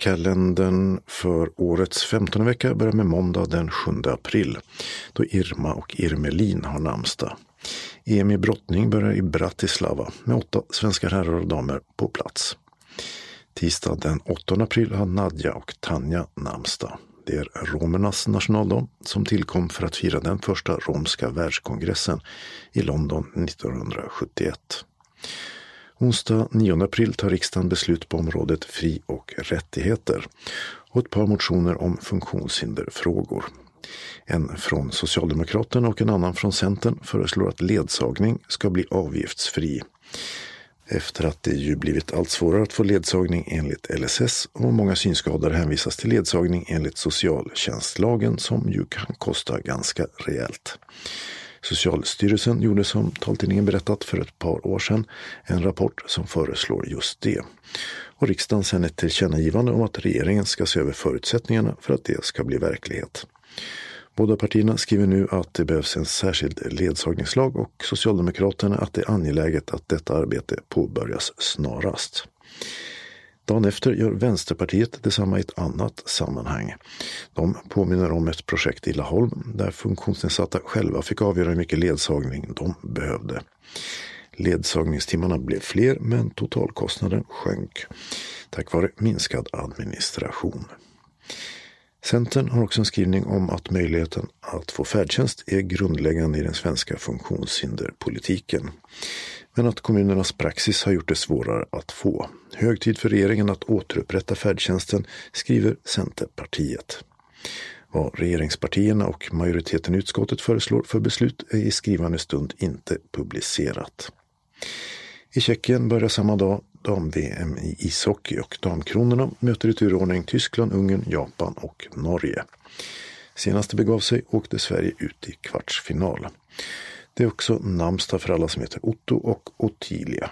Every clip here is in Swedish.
Adventskalendern för årets 15:e vecka börjar med måndag den 7 april, då Irma och Irmelin har namnsdag. EM i brottning börjar i Bratislava med 8 svenska herrar och damer på plats. Tisdag den 8 april har Nadja och Tanja namnsdag. Det är romernas nationaldag som tillkom för att fira den första romska världskongressen i London 1971. Onsdag 9 april tar riksdagen beslut på området fri- och rättigheter och ett par motioner om funktionshinderfrågor. En från Socialdemokraterna och en annan från Centern föreslår att ledsagning ska bli avgiftsfri. Efter att det ju blivit allt svårare att få ledsagning enligt LSS och många synskadade hänvisas till ledsagning enligt socialtjänstlagen som ju kan kosta ganska rejält. Socialstyrelsen gjorde som taltidningen berättat för ett par år sedan en rapport som föreslår just det. Och riksdagen sen ett tillkännagivande om att regeringen ska se över förutsättningarna för att det ska bli verklighet. Båda partierna skriver nu att det behövs en särskild ledsagningslag och Socialdemokraterna att det är angeläget att detta arbete påbörjas snarast. Dagen efter gör Vänsterpartiet detsamma i ett annat sammanhang. De påminner om ett projekt i Laholm där funktionsnedsatta själva fick avgöra hur mycket ledsagning de behövde. Ledsagningstimmarna blev fler men totalkostnaden sjönk tack vare minskad administration. Centern har också en skrivning om att möjligheten att få färdtjänst är grundläggande i den svenska funktionshinderpolitiken. Men att kommunernas praxis har gjort det svårare att få. Hög tid för regeringen att återupprätta färdtjänsten, skriver Centerpartiet. Vad regeringspartierna och majoriteten i utskottet föreslår för beslut är i skrivande stund inte publicerat. I Tjeckien börjar samma dag dam-VM i ishockey och damkronorna möter i turordning Tyskland, Ungern, Japan och Norge. Senast det begav sig åkte Sverige ut i kvartsfinal. Det är också namnsdag för alla som heter Otto och Ottilia.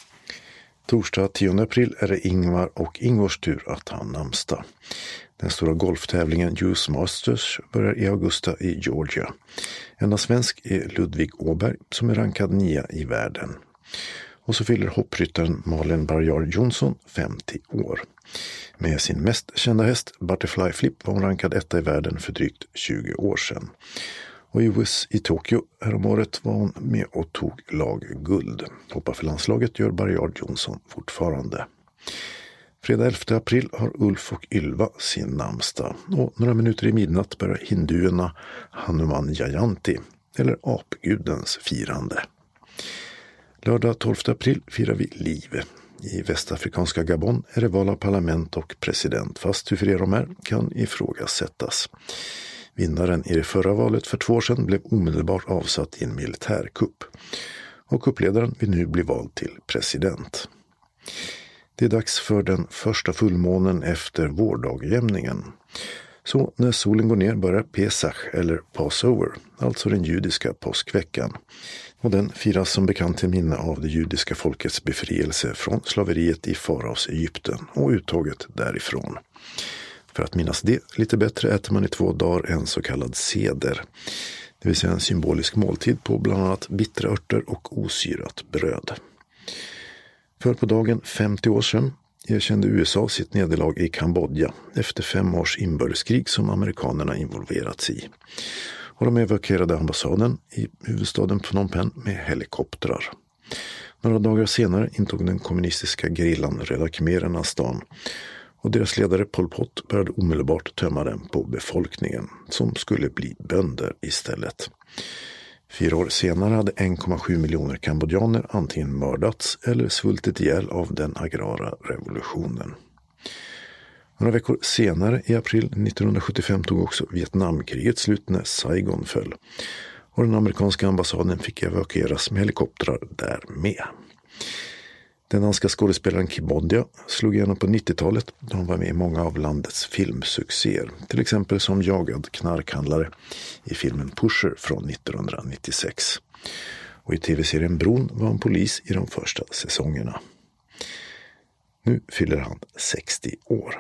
Torsdag 10 april är det Ingvar och Ingvars tur att ha namnsdag. Den stora golftävlingen US Masters börjar i augusti i Georgia. Enda svensk är Ludvig Åberg som är rankad 9 i världen. Och så fyller hoppryttaren Malin Barjar-Jonsson 50 år. Med sin mest kända häst Butterfly Flip var hon rankad 1 i världen för drygt 20 år sedan. Och i OS i Tokyo häromåret var hon med och tog lagguld. Hoppa för landslaget gör Barjar-Jonsson fortfarande. Fredag 11 april har Ulf och Ylva sin namnsdag. Och några minuter i midnatt börjar hinduerna Hanuman Jayanti, eller apgudens firande. Lördag 12 april firar vi liv. I västafrikanska Gabon är det val av parlament och president, fast hur fler de är kan ifrågasättas. Vinnaren i det förra valet för 2 år sedan blev omedelbart avsatt i en militärkupp. Och kuppledaren vill nu bli vald till president. Det är dags för den första fullmånen efter vårdagjämningen. Så när solen går ner börjar Pesach eller Passover, alltså den judiska påskveckan. Och den firas som bekant till minne av det judiska folkets befrielse från slaveriet i faraos Egypten och uttåget därifrån. För att minnas det lite bättre äter man i 2 dagar en så kallad seder, det vill säga en symbolisk måltid på bland annat bittra örter och osyrat bröd. För på dagen 50 år sedan erkände USA sitt nederlag i Kambodja efter 5 års inbördeskrig som amerikanerna involverats i. Och de evakuerade ambassaden i huvudstaden Phnom Penh med helikoptrar. Några dagar senare intog den kommunistiska gerillan Röda khmererna stan och deras ledare Pol Pot började omedelbart tömma den på befolkningen som skulle bli bönder istället. 4 år senare hade 1,7 miljoner kambodjaner antingen mördats eller svultit ihjäl av den agrara revolutionen. Några veckor senare i april 1975 tog också Vietnamkriget slut när Saigon föll och den amerikanska ambassaden fick evakueras med helikoptrar där med. Den danska skådespelaren Kim Bodja slog igenom på 90-talet då han var med i många av landets filmsuccéer, till exempel som jagad knarkhandlare i filmen Pusher från 1996. Och i tv-serien Bron var han polis i de första säsongerna. Nu fyller han 60 år.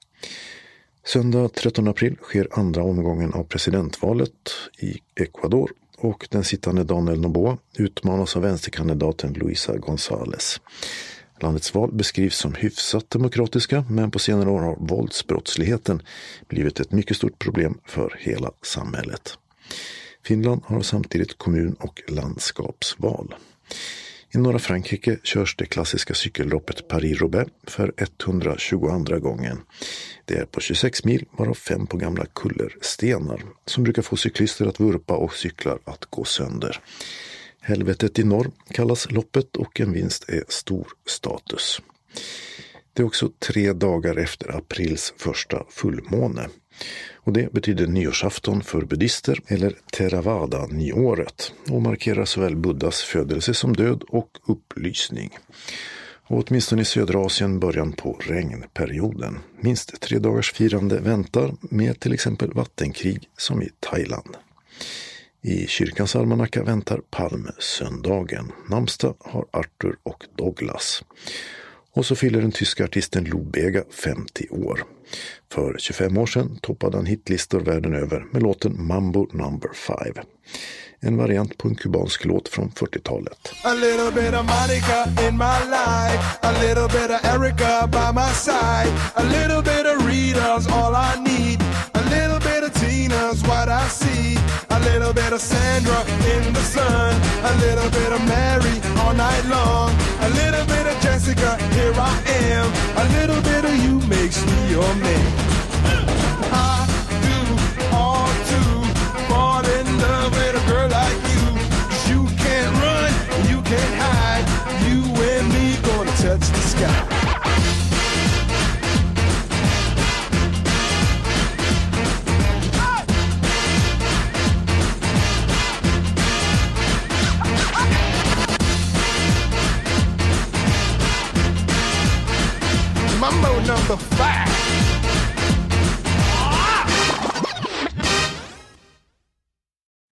Söndag 13 april sker andra omgången av presidentvalet i Ecuador och den sittande Daniel Noboa utmanas av vänsterkandidaten Luisa González. Landets val beskrivs som hyfsat demokratiska, men på senare år har våldsbrottsligheten blivit ett mycket stort problem för hela samhället. Finland har samtidigt kommun- och landskapsval. I norra Frankrike körs det klassiska cykelloppet Paris-Roubaix för 122 gången. Det är på 26 mil, varav 5 på gamla kullerstenar, som brukar få cyklister att vurpa och cyklar att gå sönder. Helvetet i norr kallas loppet och en vinst är stor status. Det är också 3 dagar efter aprils första fullmåne. Och det betyder nyårsafton för buddister eller Theravada-nyåret och markerar såväl Buddhas födelse som död och upplysning. Och åtminstone i södra Asien början på regnperioden. Minst 3 dagars firande väntar med till exempel vattenkrig som i Thailand. I kyrkans almanacka väntar Palmsöndagen. Namnsdag har Arthur och Douglas. Och så fyller den tyska artisten Lou Bega 50 år. För 25 år sedan toppade han hitlistor världen över med låten Mambo No. 5. En variant på en kubansk låt från 40-talet. A little bit of Monica in my life, a little bit of Erica by my side, a little bit of Rita's all I need, a little bit of Tina's what I see, a little bit of Sandra in the sun, a little bit of Mary all night long, a little bit of Jessica, here I am, a little bit of you makes me your man. I do all to fall in love with a girl like you. You can't run, you can't hide. You and me gonna touch the sky. Mambo No. 5.